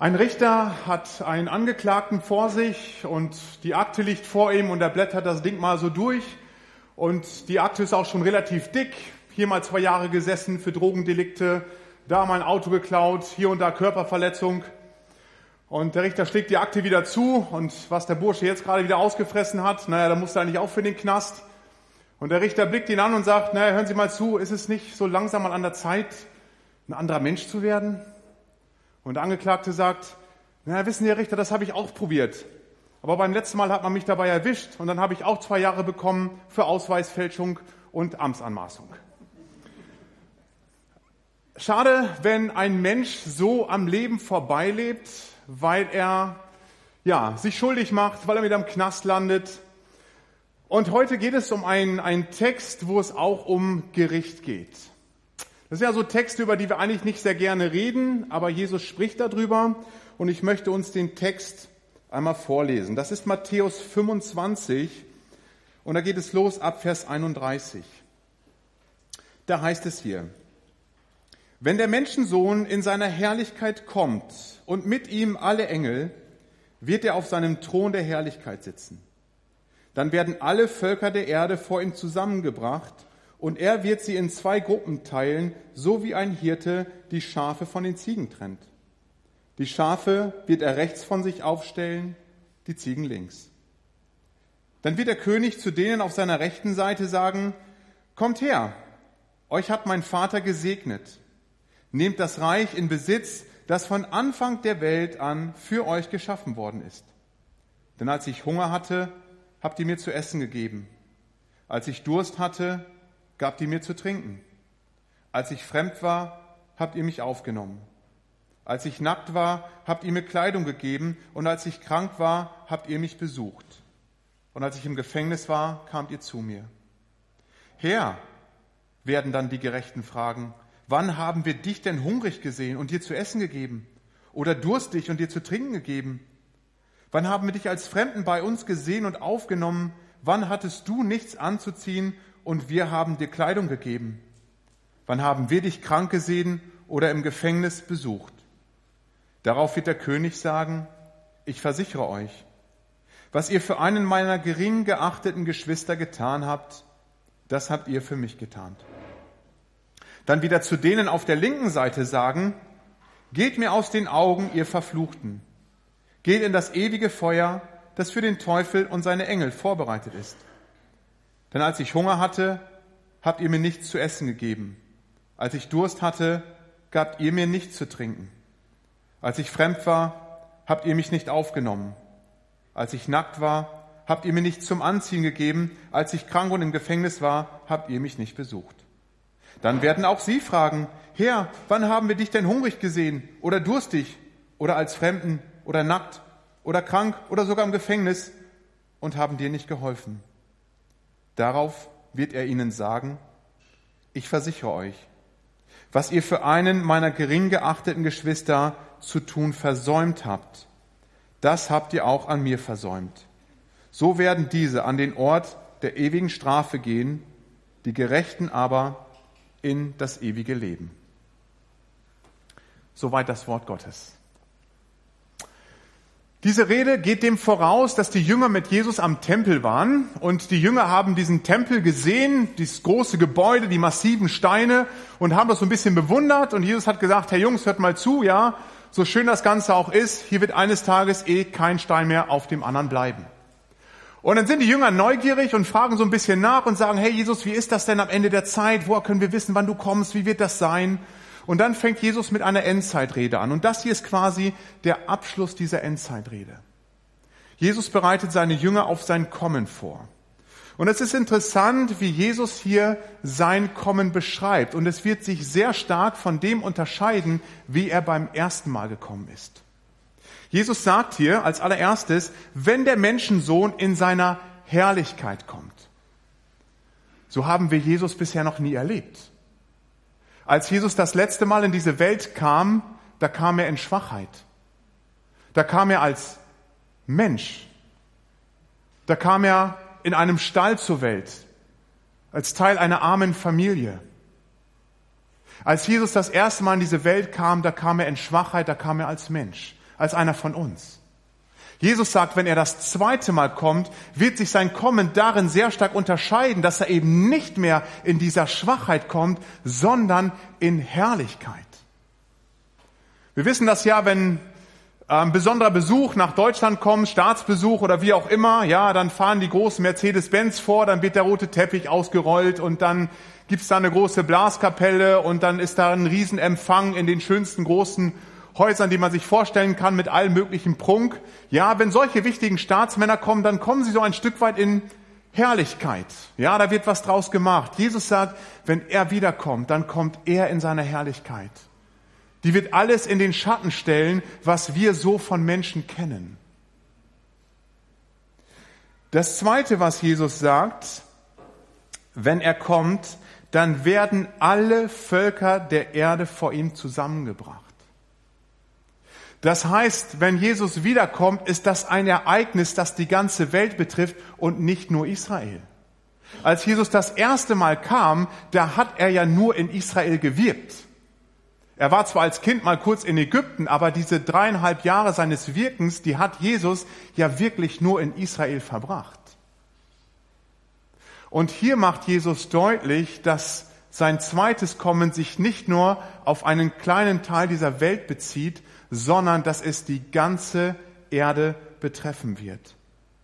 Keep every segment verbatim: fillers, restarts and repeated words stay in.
Ein Richter hat einen Angeklagten vor sich und die Akte liegt vor ihm und er blättert das Ding mal so durch und die Akte ist auch schon relativ dick. Hier mal zwei Jahre gesessen für Drogendelikte, da mal ein Auto geklaut, hier und da Körperverletzung. Und der Richter schlägt die Akte wieder zu und was der Bursche jetzt gerade wieder ausgefressen hat, naja, da muss er eigentlich auch für den Knast. Und der Richter blickt ihn an und sagt, naja, hören Sie mal zu, ist es nicht so langsam mal an der Zeit, ein anderer Mensch zu werden? Und der Angeklagte sagt, naja, wissen Sie, Herr Richter, das habe ich auch probiert. Aber beim letzten Mal hat man mich dabei erwischt und dann habe ich auch zwei Jahre bekommen für Ausweisfälschung und Amtsanmaßung. Schade, wenn ein Mensch so am Leben vorbeilebt, weil er ja, sich schuldig macht, weil er wieder im Knast landet. Und heute geht es um einen, einen Text, wo es auch um Gericht geht. Das sind ja so Texte, über die wir eigentlich nicht sehr gerne reden, aber Jesus spricht darüber und ich möchte uns den Text einmal vorlesen. Das ist Matthäus fünfundzwanzig und da geht es los ab Vers einunddreißig. Da heißt es hier: Wenn der Menschensohn in seiner Herrlichkeit kommt und mit ihm alle Engel, wird er auf seinem Thron der Herrlichkeit sitzen. Dann werden alle Völker der Erde vor ihm zusammengebracht und er wird sie in zwei Gruppen teilen, so wie ein Hirte die Schafe von den Ziegen trennt. Die Schafe wird er rechts von sich aufstellen, die Ziegen links. Dann wird der König zu denen auf seiner rechten Seite sagen, kommt her, euch hat mein Vater gesegnet. Nehmt das Reich in Besitz, das von Anfang der Welt an für euch geschaffen worden ist. Denn als ich Hunger hatte, habt ihr mir zu essen gegeben. Als ich Durst hatte, gabt ihr mir zu trinken. Als ich fremd war, habt ihr mich aufgenommen. Als ich nackt war, habt ihr mir Kleidung gegeben. Und als ich krank war, habt ihr mich besucht. Und als ich im Gefängnis war, kamt ihr zu mir. Herr, werden dann die Gerechten fragen, wann haben wir dich denn hungrig gesehen und dir zu essen gegeben? Oder durstig und dir zu trinken gegeben? Wann haben wir dich als Fremden bei uns gesehen und aufgenommen? Wann hattest du nichts anzuziehen und wir haben dir Kleidung gegeben? Wann haben wir dich krank gesehen oder im Gefängnis besucht? Darauf wird der König sagen, ich versichere euch, was ihr für einen meiner gering geachteten Geschwister getan habt, das habt ihr für mich getan. Dann wieder zu denen auf der linken Seite sagen, geht mir aus den Augen, ihr Verfluchten. Geht in das ewige Feuer, das für den Teufel und seine Engel vorbereitet ist. Denn als ich Hunger hatte, habt ihr mir nichts zu essen gegeben. Als ich Durst hatte, gabt ihr mir nichts zu trinken. Als ich fremd war, habt ihr mich nicht aufgenommen. Als ich nackt war, habt ihr mir nichts zum Anziehen gegeben. Als ich krank und im Gefängnis war, habt ihr mich nicht besucht. Dann werden auch sie fragen, Herr, wann haben wir dich denn hungrig gesehen oder durstig oder als Fremden oder nackt oder krank oder sogar im Gefängnis und haben dir nicht geholfen? Darauf wird er ihnen sagen, ich versichere euch, was ihr für einen meiner gering geachteten Geschwister zu tun versäumt habt, das habt ihr auch an mir versäumt. So werden diese an den Ort der ewigen Strafe gehen, die Gerechten aber in das ewige Leben. Soweit das Wort Gottes. Diese Rede geht dem voraus, dass die Jünger mit Jesus am Tempel waren und die Jünger haben diesen Tempel gesehen, dieses große Gebäude, die massiven Steine und haben das so ein bisschen bewundert und Jesus hat gesagt, Herr Jungs, hört mal zu, ja, so schön das Ganze auch ist, hier wird eines Tages eh kein Stein mehr auf dem anderen bleiben. Und dann sind die Jünger neugierig und fragen so ein bisschen nach und sagen, hey Jesus, wie ist das denn am Ende der Zeit? Woher können wir wissen, wann du kommst? Wie wird das sein? Und dann fängt Jesus mit einer Endzeitrede an. Und das hier ist quasi der Abschluss dieser Endzeitrede. Jesus bereitet seine Jünger auf sein Kommen vor. Und es ist interessant, wie Jesus hier sein Kommen beschreibt. Und es wird sich sehr stark von dem unterscheiden, wie er beim ersten Mal gekommen ist. Jesus sagt hier als allererstes, wenn der Menschensohn in seiner Herrlichkeit kommt. So haben wir Jesus bisher noch nie erlebt. Als Jesus das letzte Mal in diese Welt kam, da kam er in Schwachheit. Da kam er als Mensch. Da kam er in einem Stall zur Welt, als Teil einer armen Familie. Als Jesus das erste Mal in diese Welt kam, da kam er in Schwachheit, da kam er als Mensch. als einer von uns. Jesus sagt, wenn er das zweite Mal kommt, wird sich sein Kommen darin sehr stark unterscheiden, dass er eben nicht mehr in dieser Schwachheit kommt, sondern in Herrlichkeit. Wir wissen das ja, wenn ein besonderer Besuch nach Deutschland kommt, Staatsbesuch oder wie auch immer, ja, dann fahren die großen Mercedes-Benz vor, dann wird der rote Teppich ausgerollt und dann gibt's da eine große Blaskapelle und dann ist da ein Riesenempfang in den schönsten großen Häusern, die man sich vorstellen kann, mit allem möglichen Prunk. Ja, wenn solche wichtigen Staatsmänner kommen, dann kommen sie so ein Stück weit in Herrlichkeit. Ja, da wird was draus gemacht. Jesus sagt, wenn er wiederkommt, dann kommt er in seiner Herrlichkeit. Die wird alles in den Schatten stellen, was wir so von Menschen kennen. Das Zweite, was Jesus sagt, wenn er kommt, dann werden alle Völker der Erde vor ihm zusammengebracht. Das heißt, wenn Jesus wiederkommt, ist das ein Ereignis, das die ganze Welt betrifft und nicht nur Israel. Als Jesus das erste Mal kam, da hat er ja nur in Israel gewirkt. Er war zwar als Kind mal kurz in Ägypten, aber diese dreieinhalb Jahre seines Wirkens, die hat Jesus ja wirklich nur in Israel verbracht. Und hier macht Jesus deutlich, dass sein zweites Kommen sich nicht nur auf einen kleinen Teil dieser Welt bezieht, sondern dass es die ganze Erde betreffen wird.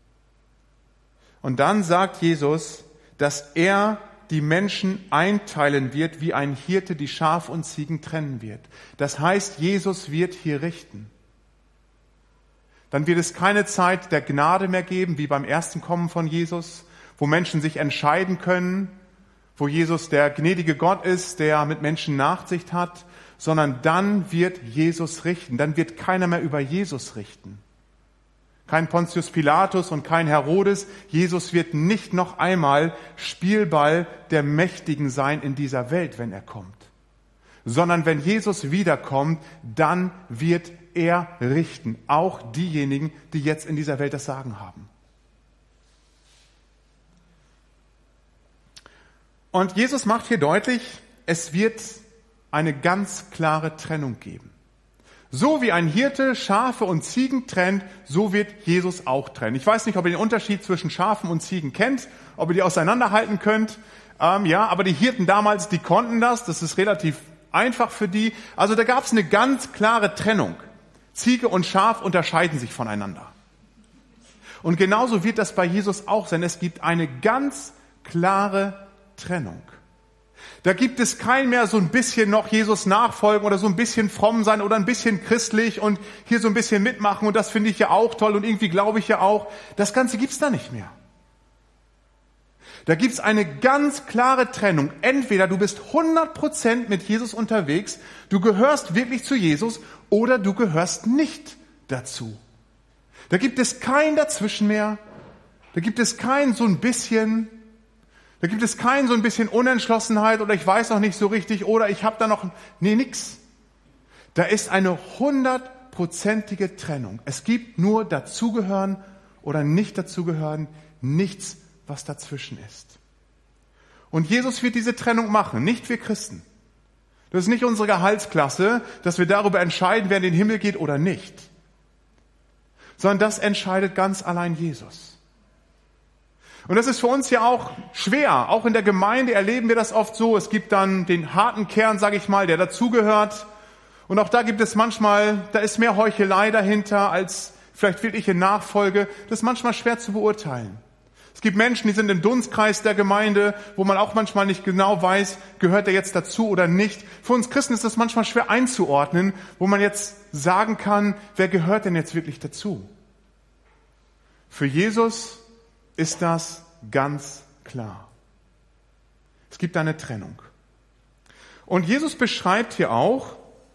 Und dann sagt Jesus, dass er die Menschen einteilen wird, wie ein Hirte die Schafe und Ziegen trennen wird. Das heißt, Jesus wird hier richten. Dann wird es keine Zeit der Gnade mehr geben, wie beim ersten Kommen von Jesus, wo Menschen sich entscheiden können, wo Jesus der gnädige Gott ist, der mit Menschen Nachsicht hat, sondern dann wird Jesus richten. Dann wird keiner mehr über Jesus richten. Kein Pontius Pilatus und kein Herodes. Jesus wird nicht noch einmal Spielball der Mächtigen sein in dieser Welt, wenn er kommt. Sondern wenn Jesus wiederkommt, dann wird er richten. Auch diejenigen, die jetzt in dieser Welt das Sagen haben. Und Jesus macht hier deutlich, es wird eine ganz klare Trennung geben. So wie ein Hirte Schafe und Ziegen trennt, so wird Jesus auch trennen. Ich weiß nicht, ob ihr den Unterschied zwischen Schafen und Ziegen kennt, ob ihr die auseinanderhalten könnt. Ähm, ja, aber die Hirten damals, die konnten das. Das ist relativ einfach für die. Also da gab es eine ganz klare Trennung. Ziege und Schaf unterscheiden sich voneinander. Und genauso wird das bei Jesus auch sein. Es gibt eine ganz klare Trennung. Da gibt es kein mehr so ein bisschen noch Jesus nachfolgen oder so ein bisschen fromm sein oder ein bisschen christlich und hier so ein bisschen mitmachen und das finde ich ja auch toll und irgendwie glaube ich ja auch. Das Ganze gibt's da nicht mehr. Da gibt's eine ganz klare Trennung. Entweder du bist hundert Prozent mit Jesus unterwegs, du gehörst wirklich zu Jesus oder du gehörst nicht dazu. Da gibt es kein Dazwischen mehr. Da gibt es kein so ein bisschen. Da gibt es kein so ein bisschen Unentschlossenheit oder ich weiß noch nicht so richtig oder ich habe da noch, nee, nix. Da ist eine hundertprozentige Trennung. Es gibt nur dazugehören oder nicht dazugehören, nichts, was dazwischen ist. Und Jesus wird diese Trennung machen, nicht wir Christen. Das ist nicht unsere Gehaltsklasse, dass wir darüber entscheiden, wer in den Himmel geht oder nicht. Sondern das entscheidet ganz allein Jesus. Und das ist für uns ja auch schwer. Auch in der Gemeinde erleben wir das oft so. Es gibt dann den harten Kern, sage ich mal, der dazugehört. Und auch da gibt es manchmal, da ist mehr Heuchelei dahinter als vielleicht wirkliche Nachfolge. Das ist manchmal schwer zu beurteilen. Es gibt Menschen, die sind im Dunstkreis der Gemeinde, wo man auch manchmal nicht genau weiß, gehört er jetzt dazu oder nicht. Für uns Christen ist das manchmal schwer einzuordnen, wo man jetzt sagen kann, wer gehört denn jetzt wirklich dazu? Für Jesus ist das ganz klar. Es gibt eine Trennung. Und Jesus beschreibt hier auch,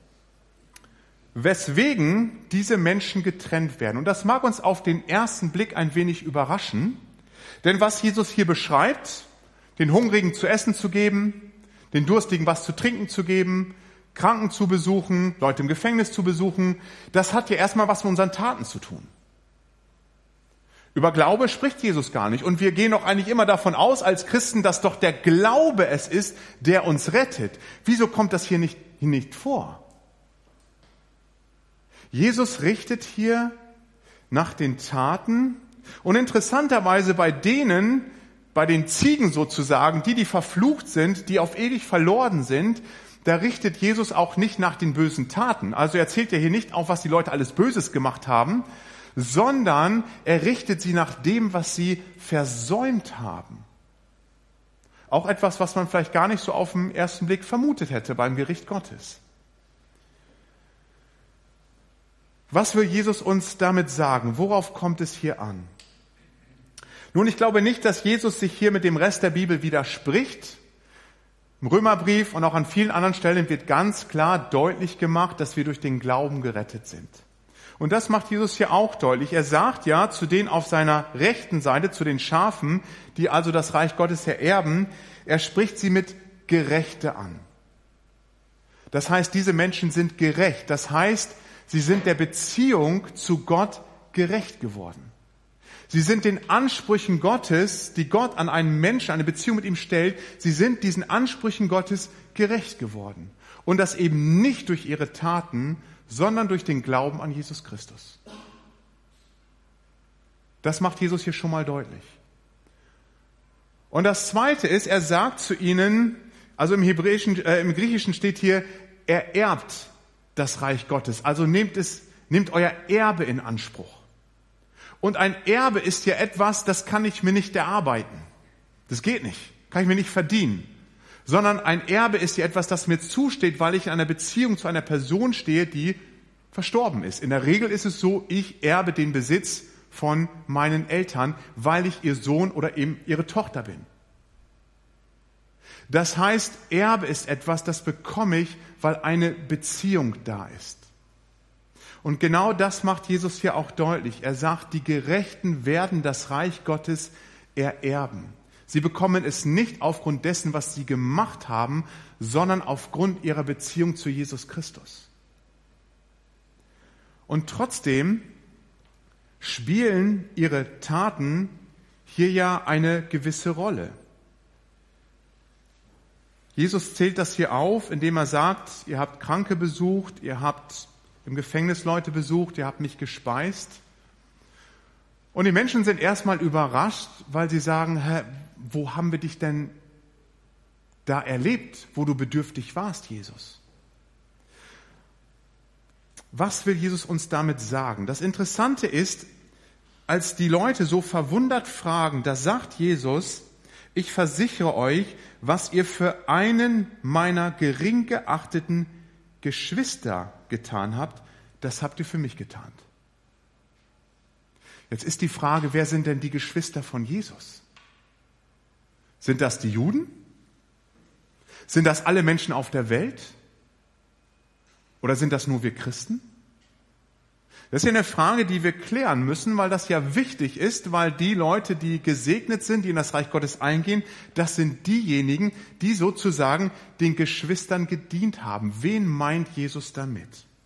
weswegen diese Menschen getrennt werden. Und das mag uns auf den ersten Blick ein wenig überraschen, denn was Jesus hier beschreibt, den Hungrigen zu essen zu geben, den Durstigen was zu trinken zu geben, Kranken zu besuchen, Leute im Gefängnis zu besuchen, das hat ja erstmal was mit unseren Taten zu tun. Über Glaube spricht Jesus gar nicht. Und wir gehen doch eigentlich immer davon aus, als Christen, dass doch der Glaube es ist, der uns rettet. Wieso kommt das hier nicht, hier nicht vor? Jesus richtet hier nach den Taten und interessanterweise bei denen, bei den Ziegen sozusagen, die, die verflucht sind, die auf ewig verloren sind, da richtet Jesus auch nicht nach den bösen Taten. Also er zählt ja hier nicht auf, was die Leute alles Böses gemacht haben, sondern er richtet sie nach dem, was sie versäumt haben. Auch etwas, was man vielleicht gar nicht so auf den ersten Blick vermutet hätte beim Gericht Gottes. Was will Jesus uns damit sagen? Worauf kommt es hier an? Nun, ich glaube nicht, dass Jesus sich hier mit dem Rest der Bibel widerspricht. Im Römerbrief und auch an vielen anderen Stellen wird ganz klar deutlich gemacht, dass wir durch den Glauben gerettet sind. Und das macht Jesus hier auch deutlich. Er sagt ja zu denen auf seiner rechten Seite, zu den Schafen, die also das Reich Gottes ererben, er spricht sie mit Gerechte an. Das heißt, diese Menschen sind gerecht. Das heißt, sie sind der Beziehung zu Gott gerecht geworden. Sie sind den Ansprüchen Gottes, die Gott an einen Menschen, eine Beziehung mit ihm stellt, sie sind diesen Ansprüchen Gottes gerecht geworden. Und das eben nicht durch ihre Taten, sondern durch den Glauben an Jesus Christus. Das macht Jesus hier schon mal deutlich. Und das Zweite ist, er sagt zu ihnen, also im Hebräischen, äh, im Griechischen steht hier, er erbt das Reich Gottes. Also nehmt es, nehmt euer Erbe in Anspruch. Und ein Erbe ist ja etwas, das kann ich mir nicht erarbeiten. Das geht nicht. Kann ich mir nicht verdienen. Sondern ein Erbe ist ja etwas, das mir zusteht, weil ich in einer Beziehung zu einer Person stehe, die verstorben ist. In der Regel ist es so, ich erbe den Besitz von meinen Eltern, weil ich ihr Sohn oder eben ihre Tochter bin. Das heißt, Erbe ist etwas, das bekomme ich, weil eine Beziehung da ist. Und genau das macht Jesus hier auch deutlich. Er sagt, die Gerechten werden das Reich Gottes ererben. Sie bekommen es nicht aufgrund dessen, was sie gemacht haben, sondern aufgrund ihrer Beziehung zu Jesus Christus. Und trotzdem spielen ihre Taten hier ja eine gewisse Rolle. Jesus zählt das hier auf, indem er sagt, ihr habt Kranke besucht, ihr habt im Gefängnis Leute besucht, ihr habt mich gespeist. Und die Menschen sind erstmal überrascht, weil sie sagen, hä, wo haben wir dich denn da erlebt, wo du bedürftig warst, Jesus? Was will Jesus uns damit sagen? Das Interessante ist, als die Leute so verwundert fragen, da sagt Jesus, ich versichere euch, was ihr für einen meiner gering geachteten Geschwister getan habt, das habt ihr für mich getan. Jetzt ist die Frage, wer sind denn die Geschwister von Jesus? Sind das die Juden? Sind das alle Menschen auf der Welt? Oder sind das nur wir Christen? Das ist ja eine Frage, die wir klären müssen, weil das ja wichtig ist, weil die Leute, die gesegnet sind, die in das Reich Gottes eingehen, das sind diejenigen, die sozusagen den Geschwistern gedient haben. Wen meint Jesus damit?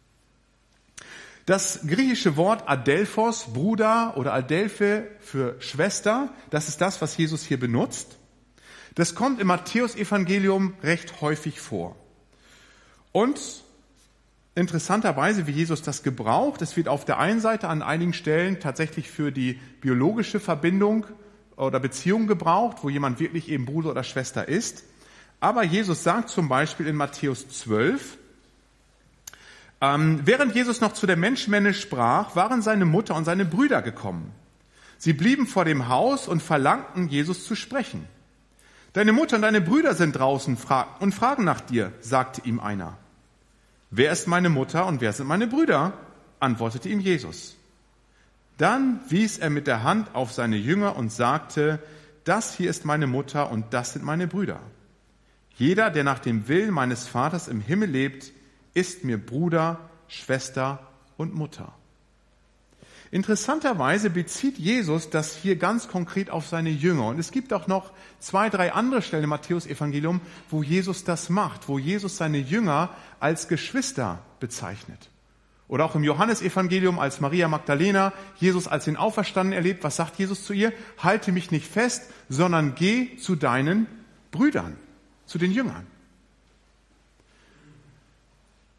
Das griechische Wort Adelphos, Bruder oder Adelphe für Schwester, das ist das, was Jesus hier benutzt. Das kommt im Matthäusevangelium recht häufig vor. Und interessanterweise, wie Jesus das gebraucht, es wird auf der einen Seite an einigen Stellen tatsächlich für die biologische Verbindung oder Beziehung gebraucht, wo jemand wirklich eben Bruder oder Schwester ist. Aber Jesus sagt zum Beispiel in Matthäus zwölf, ähm, während Jesus noch zu der Menschenmenge sprach, waren seine Mutter und seine Brüder gekommen. Sie blieben vor dem Haus und verlangten, Jesus zu sprechen. Deine Mutter und deine Brüder sind draußen und fragen nach dir, sagte ihm einer. Wer ist meine Mutter und wer sind meine Brüder? Antwortete ihm Jesus. Dann wies er mit der Hand auf seine Jünger und sagte, das hier ist meine Mutter und das sind meine Brüder. Jeder, der nach dem Willen meines Vaters im Himmel lebt, ist mir Bruder, Schwester und Mutter. Interessanterweise bezieht Jesus das hier ganz konkret auf seine Jünger. Und es gibt auch noch zwei, drei andere Stellen im Matthäusevangelium, wo Jesus das macht, wo Jesus seine Jünger als Geschwister bezeichnet. Oder auch im Johannesevangelium als Maria Magdalena Jesus als den Auferstandenen erlebt. Was sagt Jesus zu ihr? Halte mich nicht fest, sondern geh zu deinen Brüdern, zu den Jüngern.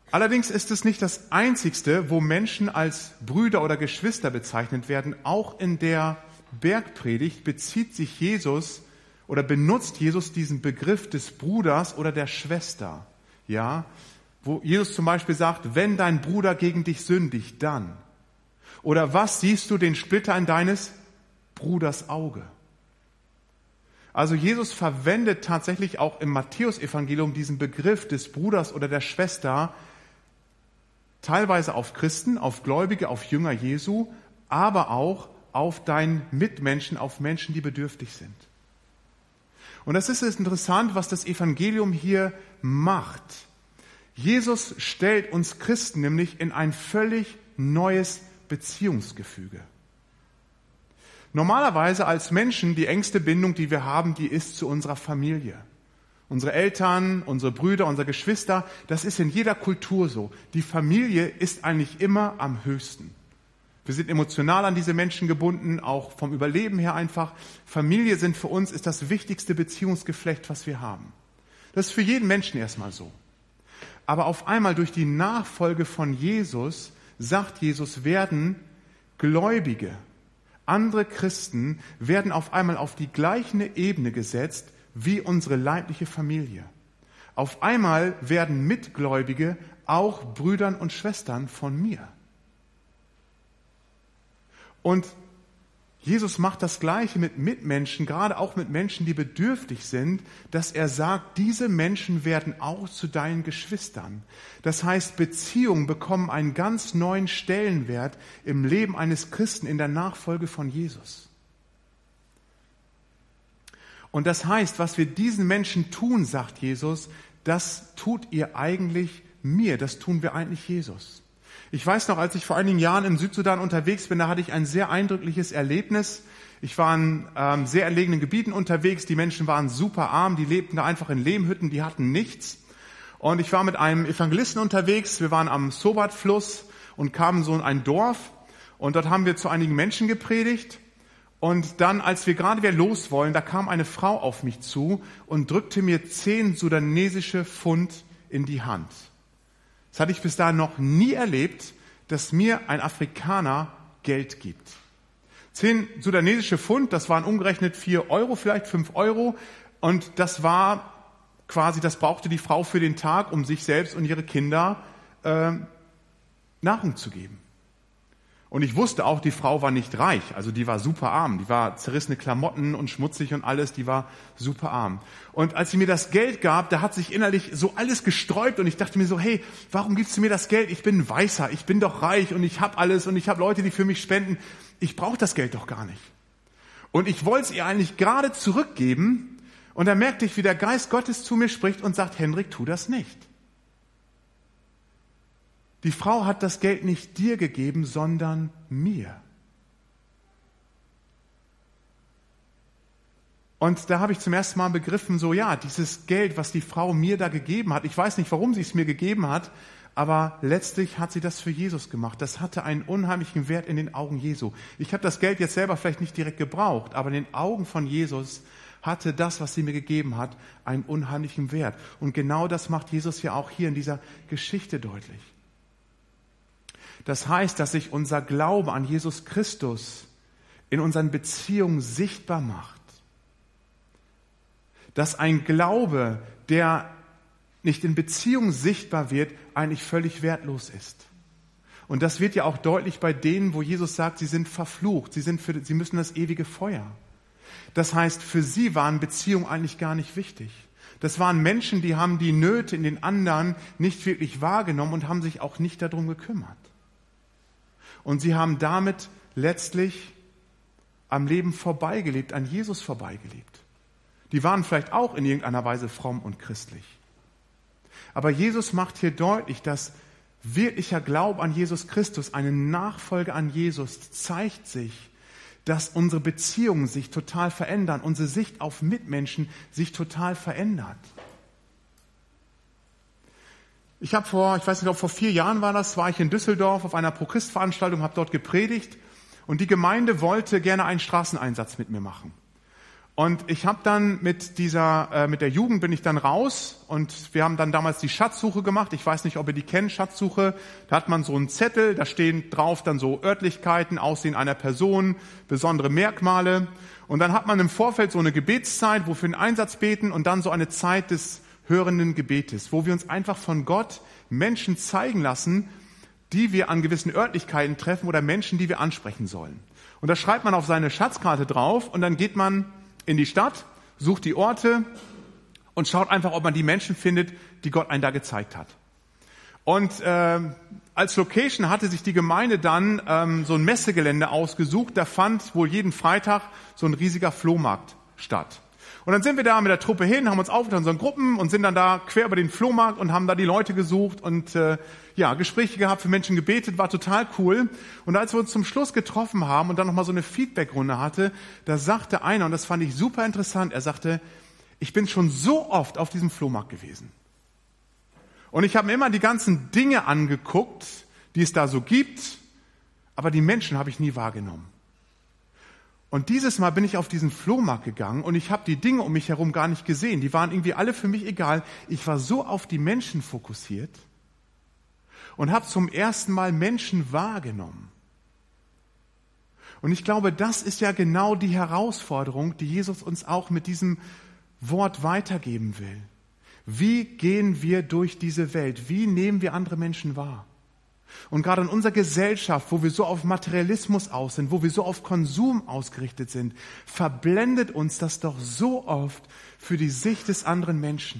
Allerdings ist es nicht das Einzigste, wo Menschen als Brüder oder Geschwister bezeichnet werden. Auch in der Bergpredigt bezieht sich Jesus oder benutzt Jesus diesen Begriff des Bruders oder der Schwester. Ja, wo Jesus zum Beispiel sagt, wenn dein Bruder gegen dich sündigt, dann. Oder was siehst du den Splitter in deines Bruders Auge? Also Jesus verwendet tatsächlich auch im Matthäusevangelium diesen Begriff des Bruders oder der Schwester teilweise auf Christen, auf Gläubige, auf Jünger Jesu, aber auch auf deinen Mitmenschen, auf Menschen, die bedürftig sind. Und das ist interessant, was das Evangelium hier macht. Jesus stellt uns Christen nämlich in ein völlig neues Beziehungsgefüge. Normalerweise als Menschen, die engste Bindung, die wir haben, die ist zu unserer Familie. Unsere Eltern, unsere Brüder, unsere Geschwister, das ist in jeder Kultur so. Die Familie ist eigentlich immer am höchsten. Wir sind emotional an diese Menschen gebunden, auch vom Überleben her einfach. Familie sind für uns ist das wichtigste Beziehungsgeflecht, was wir haben. Das ist für jeden Menschen erstmal so. Aber auf einmal durch die Nachfolge von Jesus, sagt Jesus, werden Gläubige, andere Christen, werden auf einmal auf die gleiche Ebene gesetzt wie unsere leibliche Familie. Auf einmal werden Mitgläubige auch Brüdern und Schwestern von mir. Und Jesus macht das Gleiche mit Mitmenschen, gerade auch mit Menschen, die bedürftig sind, dass er sagt, diese Menschen werden auch zu deinen Geschwistern. Das heißt, Beziehungen bekommen einen ganz neuen Stellenwert im Leben eines Christen in der Nachfolge von Jesus. Und das heißt, was wir diesen Menschen tun, sagt Jesus, das tut ihr eigentlich mir, das tun wir eigentlich Jesus. Ich weiß noch, als ich vor einigen Jahren im Südsudan unterwegs bin, da hatte ich ein sehr eindrückliches Erlebnis. Ich war in ähm, sehr erlegenen Gebieten unterwegs, die Menschen waren super arm, die lebten da einfach in Lehmhütten, die hatten nichts. Und ich war mit einem Evangelisten unterwegs, wir waren am Sobat-Fluss und kamen so in ein Dorf und dort haben wir zu einigen Menschen gepredigt. Und dann, als wir gerade wieder los wollen, da kam eine Frau auf mich zu und drückte mir zehn sudanesische Pfund in die Hand. Das hatte ich bis dahin noch nie erlebt, dass mir ein Afrikaner Geld gibt. Zehn sudanesische Pfund, das waren umgerechnet vier Euro, vielleicht fünf Euro. Und das war quasi, das brauchte die Frau für den Tag, um sich selbst und ihre Kinder äh, Nahrung zu geben. Und ich wusste auch, die Frau war nicht reich, also die war super arm, die war zerrissene Klamotten und schmutzig und alles, die war super arm. Und als sie mir das Geld gab, da hat sich innerlich so alles gesträubt und ich dachte mir so, hey, warum gibst du mir das Geld? Ich bin ein Weißer, ich bin doch reich und ich habe alles und ich habe Leute, die für mich spenden. Ich brauche das Geld doch gar nicht. Und ich wollte es ihr eigentlich gerade zurückgeben und da merkte ich, wie der Geist Gottes zu mir spricht und sagt, Hendrik, tu das nicht. Die Frau hat das Geld nicht dir gegeben, sondern mir. Und da habe ich zum ersten Mal begriffen, so ja, dieses Geld, was die Frau mir da gegeben hat, ich weiß nicht, warum sie es mir gegeben hat, aber letztlich hat sie das für Jesus gemacht. Das hatte einen unheimlichen Wert in den Augen Jesu. Ich habe das Geld jetzt selber vielleicht nicht direkt gebraucht, aber in den Augen von Jesus hatte das, was sie mir gegeben hat, einen unheimlichen Wert. Und genau das macht Jesus ja auch hier in dieser Geschichte deutlich. Das heißt, dass sich unser Glaube an Jesus Christus in unseren Beziehungen sichtbar macht. Dass ein Glaube, der nicht in Beziehungen sichtbar wird, eigentlich völlig wertlos ist. Und das wird ja auch deutlich bei denen, wo Jesus sagt, sie sind verflucht, sie, sind für, sie müssen das ewige Feuer. Das heißt, für sie waren Beziehungen eigentlich gar nicht wichtig. Das waren Menschen, die haben die Nöte in den anderen nicht wirklich wahrgenommen und haben sich auch nicht darum gekümmert. Und sie haben damit letztlich am Leben vorbeigelebt, an Jesus vorbeigelebt. Die waren vielleicht auch in irgendeiner Weise fromm und christlich. Aber Jesus macht hier deutlich, dass wirklicher Glaube an Jesus Christus, eine Nachfolge an Jesus, zeigt sich, dass unsere Beziehungen sich total verändern, unsere Sicht auf Mitmenschen sich total verändert. Ich habe vor, ich weiß nicht, ob vor vier Jahren war das, war ich in Düsseldorf auf einer Pro-Christ-Veranstaltung, habe dort gepredigt und die Gemeinde wollte gerne einen Straßeneinsatz mit mir machen. Und ich habe dann mit dieser, äh, mit der Jugend bin ich dann raus und wir haben dann damals die Schatzsuche gemacht. Ich weiß nicht, ob ihr die kennt, Schatzsuche. Da hat man so einen Zettel, da stehen drauf dann so Örtlichkeiten, Aussehen einer Person, besondere Merkmale. Und dann hat man im Vorfeld so eine Gebetszeit, wo wir einen Einsatz beten und dann so eine Zeit des hörenden Gebetes, wo wir uns einfach von Gott Menschen zeigen lassen, die wir an gewissen Örtlichkeiten treffen oder Menschen, die wir ansprechen sollen. Und da schreibt man auf seine Schatzkarte drauf und dann geht man in die Stadt, sucht die Orte und schaut einfach, ob man die Menschen findet, die Gott einen da gezeigt hat. Und äh, als Location hatte sich die Gemeinde dann ähm, so ein Messegelände ausgesucht. Da fand wohl jeden Freitag so ein riesiger Flohmarkt statt. Und dann sind wir da mit der Truppe hin, haben uns aufgeteilt in so Gruppen und sind dann da quer über den Flohmarkt und haben da die Leute gesucht und äh, ja Gespräche gehabt, für Menschen gebetet, war total cool. Und als wir uns zum Schluss getroffen haben und dann nochmal so eine Feedbackrunde hatte, da sagte einer, und das fand ich super interessant, er sagte, ich bin schon so oft auf diesem Flohmarkt gewesen. Und ich habe mir immer die ganzen Dinge angeguckt, die es da so gibt, aber die Menschen habe ich nie wahrgenommen. Und dieses Mal bin ich auf diesen Flohmarkt gegangen und ich habe die Dinge um mich herum gar nicht gesehen. Die waren irgendwie alle für mich egal. Ich war so auf die Menschen fokussiert und habe zum ersten Mal Menschen wahrgenommen. Und ich glaube, das ist ja genau die Herausforderung, die Jesus uns auch mit diesem Wort weitergeben will. Wie gehen wir durch diese Welt? Wie nehmen wir andere Menschen wahr? Und gerade in unserer Gesellschaft, wo wir so auf Materialismus aus sind, wo wir so auf Konsum ausgerichtet sind, verblendet uns das doch so oft für die Sicht des anderen Menschen.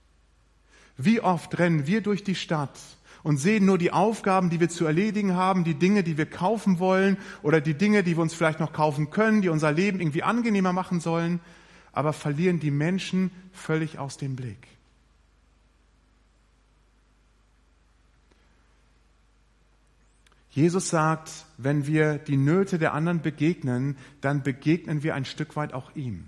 Wie oft rennen wir durch die Stadt und sehen nur die Aufgaben, die wir zu erledigen haben, die Dinge, die wir kaufen wollen oder die Dinge, die wir uns vielleicht noch kaufen können, die unser Leben irgendwie angenehmer machen sollen, aber verlieren die Menschen völlig aus dem Blick. Jesus sagt, wenn wir die Nöte der anderen begegnen, dann begegnen wir ein Stück weit auch ihm.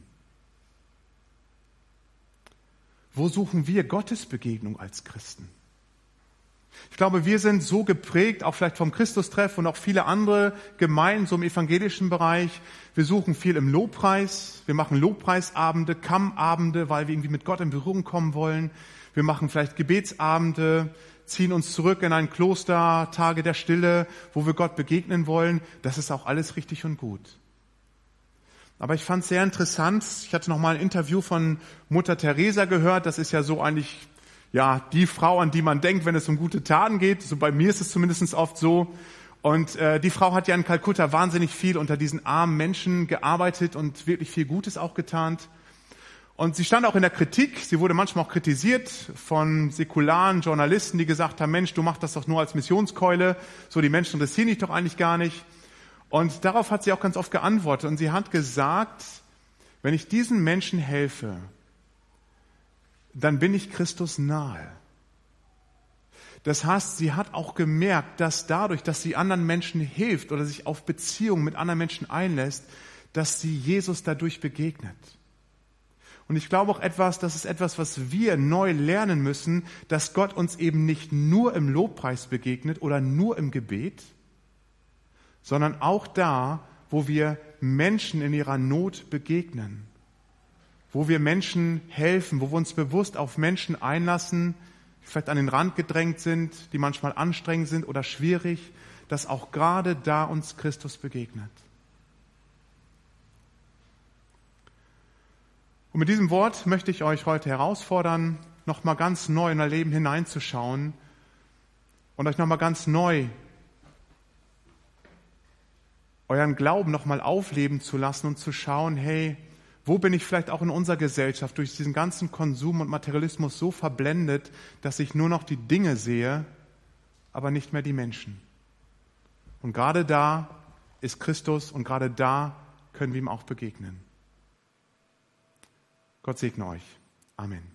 Wo suchen wir Gottes Begegnung als Christen? Ich glaube, wir sind so geprägt, auch vielleicht vom Christustreff und auch viele andere Gemeinden, so im evangelischen Bereich. Wir suchen viel im Lobpreis. Wir machen Lobpreisabende, Kammabende, weil wir irgendwie mit Gott in Berührung kommen wollen. Wir machen vielleicht Gebetsabende, ziehen uns zurück in ein Kloster, Tage der Stille, wo wir Gott begegnen wollen. Das ist auch alles richtig und gut. Aber ich fand es sehr interessant. Ich hatte noch mal ein Interview von Mutter Teresa gehört. Das ist ja so eigentlich, ja, die Frau, an die man denkt, wenn es um gute Taten geht. So bei mir ist es zumindest oft so. Und äh, die Frau hat ja in Kalkutta wahnsinnig viel unter diesen armen Menschen gearbeitet und wirklich viel Gutes auch getan. Und sie stand auch in der Kritik, sie wurde manchmal auch kritisiert von säkularen Journalisten, die gesagt haben, Mensch, du machst das doch nur als Missionskeule, so die Menschen interessieren dich doch eigentlich gar nicht. Und darauf hat sie auch ganz oft geantwortet und sie hat gesagt, wenn ich diesen Menschen helfe, dann bin ich Christus nahe. Das heißt, sie hat auch gemerkt, dass dadurch, dass sie anderen Menschen hilft oder sich auf Beziehungen mit anderen Menschen einlässt, dass sie Jesus dadurch begegnet. Und ich glaube auch etwas, das ist etwas, was wir neu lernen müssen, dass Gott uns eben nicht nur im Lobpreis begegnet oder nur im Gebet, sondern auch da, wo wir Menschen in ihrer Not begegnen, wo wir Menschen helfen, wo wir uns bewusst auf Menschen einlassen, die vielleicht an den Rand gedrängt sind, die manchmal anstrengend sind oder schwierig, dass auch gerade da uns Christus begegnet. Und mit diesem Wort möchte ich euch heute herausfordern, nochmal ganz neu in euer Leben hineinzuschauen und euch nochmal ganz neu euren Glauben nochmal aufleben zu lassen und zu schauen, hey, wo bin ich vielleicht auch in unserer Gesellschaft durch diesen ganzen Konsum und Materialismus so verblendet, dass ich nur noch die Dinge sehe, aber nicht mehr die Menschen. Und gerade da ist Christus und gerade da können wir ihm auch begegnen. Gott segne euch. Amen.